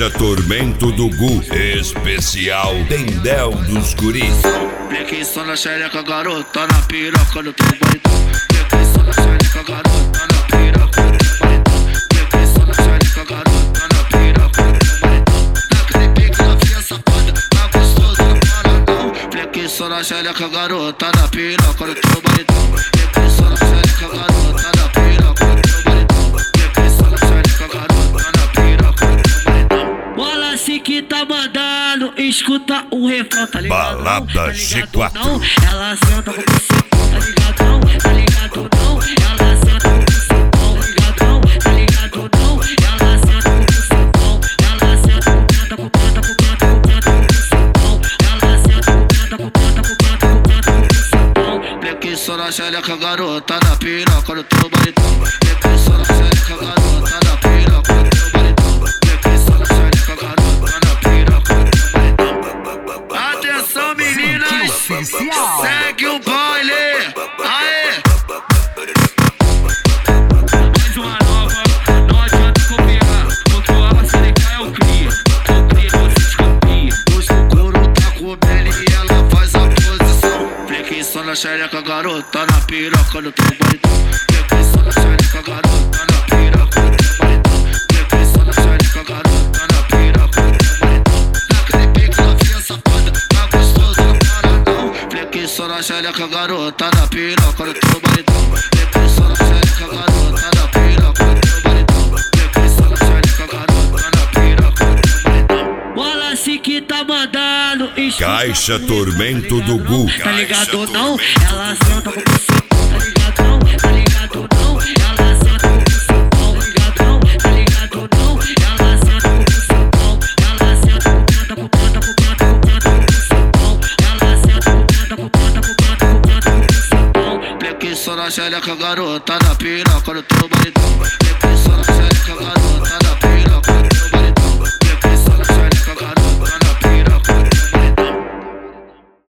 Caixa Tormento do Gu, especial Dendel dos Guris. Peguei só na xereca, garota, na piroca do teu baitão. Peguei só na xereca, garota, na piroca do teu baitão. Peguei só na xereca, garota, na piroca do teu baitão. Naquele pique novinha safada, tá gostoso no paradão. Peguei só na xereca, garota, na piroca do teu baitão. Peguei só na xereca, garota, na piroca do teu baitão. Peguei só na xereca, garota, na piroca do teu baitão. Wallace que tá mandando, escuta o refrão, tá ligado? Balada G4. Ela senta com você, tá ligadão? Tá ligado não? Ela senta com você, tá ligadão? Tá ligado não? Ela senta com você, ela senta com prata, com prata, com prata, com prata, com você, ela senta com prata, com prata, com prata, com prata, com você. Peguei só na xereca, garota, na piroca do teu baitão. Peguei só na xereca, garota, na piroca do teu baitão. Peguei só na xereca, garota, na piroca do teu baitão. Atenção, meninas, segue o baile. Aê! Mais uma nova, não adianta copiar, porque o Abacelecar é o cria. O cria você descopia. Hoje o couro tá com o Belly e ela faz a posição. Peguei só na xereca, garota, na piroca do teu baitão. Peguei só na xereca, garota, na piroca do teu baitão. Peguei só na xereca, garota, na piroca do teu baitão. Naquele pique novinha safada, tá gostoso no paradão. Peguei só na xereca, garota, na piroca do teu baitão. Peguei só na xereca, garota, na piroca do teu baitão. Peguei só na xereca, garota, na piroca do teu baitão. Wallace que tá mandando, Caixa Tormento do Gu. tá ligado não? Ela senta com você, tá ligadão? Tá ligado não? Ela senta com você, tá ligadão? Tá ligado não? Ela senta com você, ela senta com prata, com prata, com prata, com prata, com você, ela senta com prata, com prata, com prata, com prata, com você. Peguei só na xereca, garota, na piroca do teu baitão. Peguei só na xereca, garota.